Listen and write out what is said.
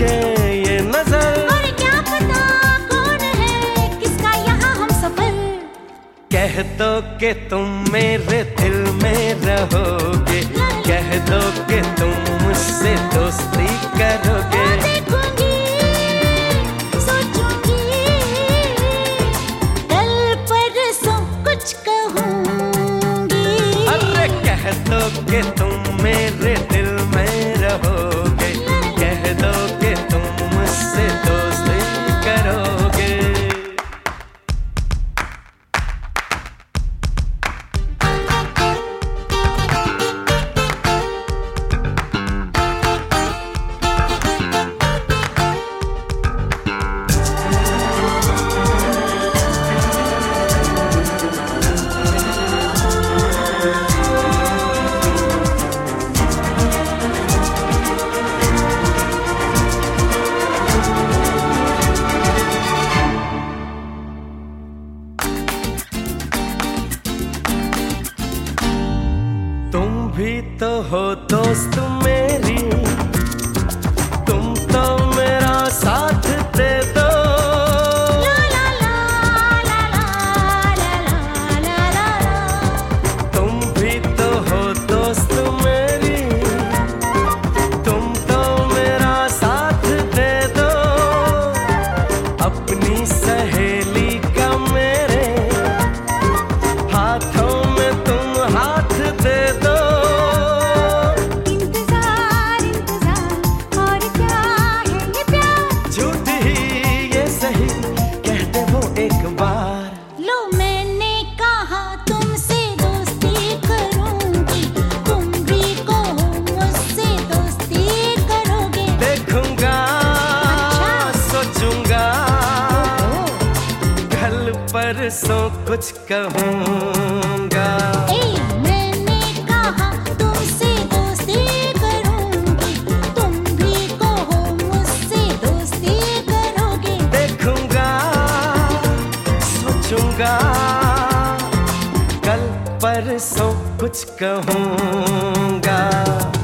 तुझे ये नजर, और क्या पता कौन है किसका यहाँ हम सफर। कह दो कि तुम मेरे दिल में रहोगे, कह दो कि तुम मुझसे दोस्ती करोगे। देखूंगी, सोचूंगी, कल परसों कुछ कहूंगी। अरे कह दो कि तुम मेरे दिल में रहोगे, कह दो कि तुम मुझसे दोस्ती करोगे। तुम भी तो हो दोस्त मेरी, तुम तो मेरा साथ दे दो। ला ला ला ला ला ला ला ला ला। तुम भी तो हो दोस्त मेरी, तुम तो मेरा साथ दे दो। अपनी सहेली का मेरे हाथों में तुम हाथ दे दो। इंतजार इंतजार और क्या है ये प्यार, झूठ ही ये सही कह दे वो एक बार। लो मैंने कहा तुमसे दोस्ती करूंगी, तुम भी कहो मुझसे दोस्ती करोगे। देखूंगा, सोचूंगा, कल परसों कुछ कहूंगा। मैंने कहा तुमसे दोस्ती करूंगी, तुम भी कहो मुझसे दोस्ती करोगे। देखूंगा, सोचूंगा, कल परसों कुछ कहूंगा।